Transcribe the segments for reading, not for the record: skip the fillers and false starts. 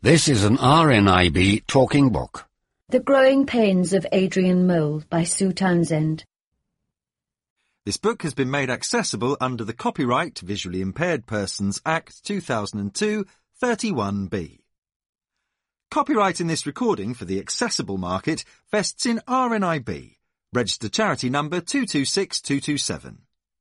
This is an RNIB talking book. The Growing Pains of Adrian Mole by Sue Townsend. This book has been made accessible under the Copyright Visually Impaired Persons Act 2002 31B. Copyright in this recording for the accessible market vests in RNIB, registered charity number 226227.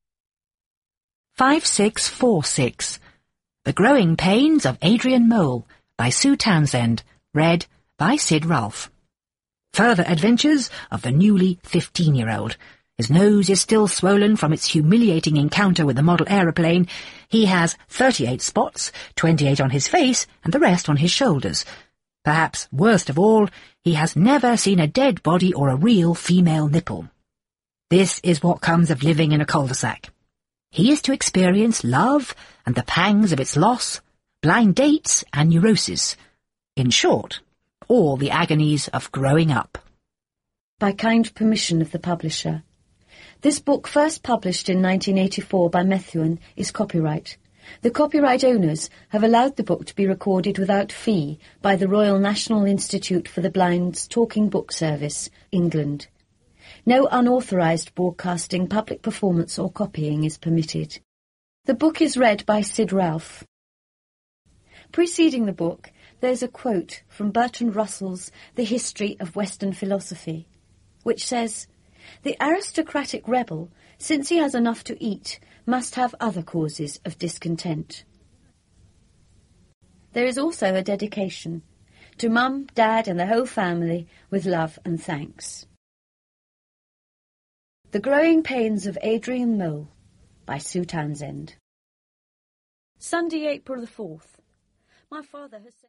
5646. The Growing Pains of Adrian Mole by Sue Townsend, read by Sid Ralph. Further adventures of the newly 15-year-old. His nose is still swollen from its humiliating encounter with the model aeroplane. He has 38 spots, 28 on his face and the rest on his shoulders. Perhaps worst of all, he has never seen a dead body or a real female nipple. This is what comes of living in a cul-de-sac. He is to experience love and the pangs of its loss, blind dates and neurosis. In short, all the agonies of growing up. By kind permission of the publisher. This book, first published in 1984 by Methuen, is copyright. The copyright owners have allowed the book to be recorded without fee by the Royal National Institute for the Blind's Talking Book Service, England. No unauthorised broadcasting, public performance or copying is permitted. The book is read by Sid Ralph. Preceding the book, there's a quote from Bertrand Russell's The History of Western Philosophy, which says, "The aristocratic rebel, since he has enough to eat, must have other causes of discontent." There is also a dedication to Mum, Dad and the whole family with love and thanks. The Growing Pains of Adrian Mole by Sue Townsend. Sunday, April the 4th. My father has said...